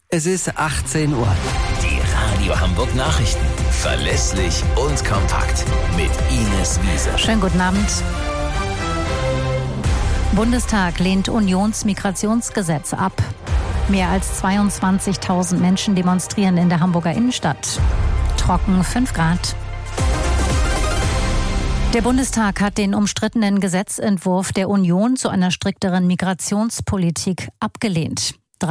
Es ist 18 Uhr. Die Radio Hamburg Nachrichten. Verlässlich und kompakt. Mit Ines Wiese. Schönen guten Abend. Bundestag lehnt Unionsmigrationsgesetz ab. Mehr als 22.000 Menschen demonstrieren in der Hamburger Innenstadt. Trocken 5 Grad. Der Bundestag hat den umstrittenen Gesetzentwurf der Union zu einer strikteren Migrationspolitik abgelehnt.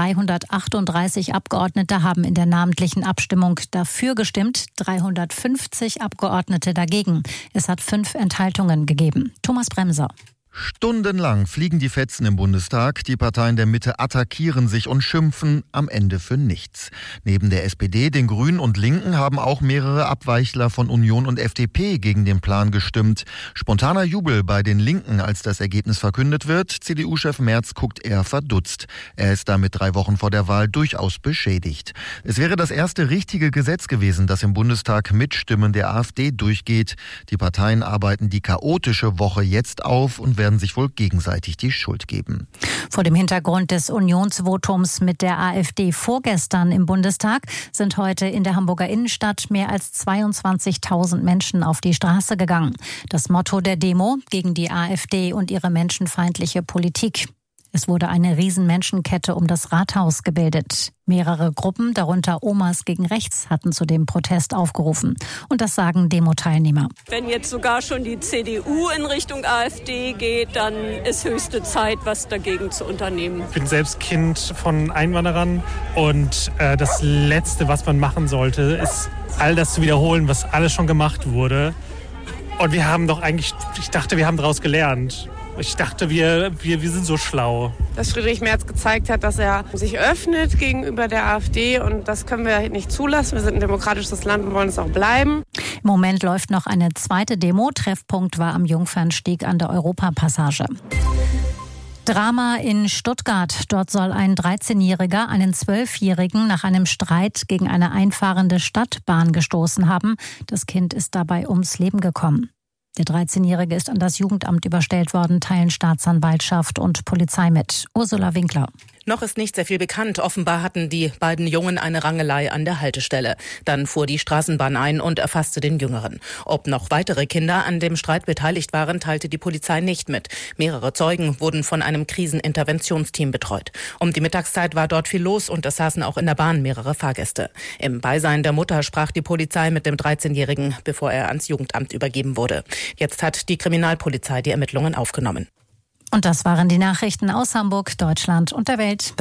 338 Abgeordnete haben in der namentlichen Abstimmung dafür gestimmt, 350 Abgeordnete dagegen. Es hat 5 Enthaltungen gegeben. Thomas Bremser. Stundenlang fliegen die Fetzen im Bundestag. Die Parteien der Mitte attackieren sich und schimpfen am Ende für nichts. Neben der SPD, den Grünen und Linken haben auch mehrere Abweichler von Union und FDP gegen den Plan gestimmt. Spontaner Jubel bei den Linken, als das Ergebnis verkündet wird. CDU-Chef Merz guckt eher verdutzt. Er ist damit 3 Wochen vor der Wahl durchaus beschädigt. Es wäre das erste richtige Gesetz gewesen, das im Bundestag mit Stimmen der AfD durchgeht. Die Parteien arbeiten die chaotische Woche jetzt auf und werden sich wohl gegenseitig die Schuld geben. Vor dem Hintergrund des Unionsvotums mit der AfD vorgestern im Bundestag sind heute in der Hamburger Innenstadt mehr als 22.000 Menschen auf die Straße gegangen. Das Motto der Demo: gegen die AfD und ihre menschenfeindliche Politik. Es wurde eine Riesenmenschenkette um das Rathaus gebildet. Mehrere Gruppen, darunter Omas gegen Rechts, hatten zu dem Protest aufgerufen. Und das sagen Demo-Teilnehmer. Wenn jetzt sogar schon die CDU in Richtung AfD geht, dann ist höchste Zeit, was dagegen zu unternehmen. Ich bin selbst Kind von Einwanderern und das Letzte, was man machen sollte, ist all das zu wiederholen, was alles schon gemacht wurde. Und wir haben doch eigentlich, ich dachte, wir haben daraus gelernt. Ich dachte, wir sind so schlau. Dass Friedrich Merz gezeigt hat, dass er sich öffnet gegenüber der AfD, und das können wir nicht zulassen. Wir sind ein demokratisches Land und wollen es auch bleiben. Im Moment läuft noch eine zweite Demo. Treffpunkt war am Jungfernstieg an der Europapassage. Drama in Stuttgart. Dort soll ein 13-Jähriger einen 12-Jährigen nach einem Streit gegen eine einfahrende Stadtbahn gestoßen haben. Das Kind ist dabei ums Leben gekommen. Der 13-Jährige ist an das Jugendamt überstellt worden, teilen Staatsanwaltschaft und Polizei mit. Ursula Winkler. Noch ist nicht sehr viel bekannt. Offenbar hatten die beiden Jungen eine Rangelei an der Haltestelle. Dann fuhr die Straßenbahn ein und erfasste den Jüngeren. Ob noch weitere Kinder an dem Streit beteiligt waren, teilte die Polizei nicht mit. Mehrere Zeugen wurden von einem Kriseninterventionsteam betreut. Um die Mittagszeit war dort viel los und es saßen auch in der Bahn mehrere Fahrgäste. Im Beisein der Mutter sprach die Polizei mit dem 13-Jährigen, bevor er ans Jugendamt übergeben wurde. Jetzt hat die Kriminalpolizei die Ermittlungen aufgenommen. Und das waren die Nachrichten aus Hamburg, Deutschland und der Welt.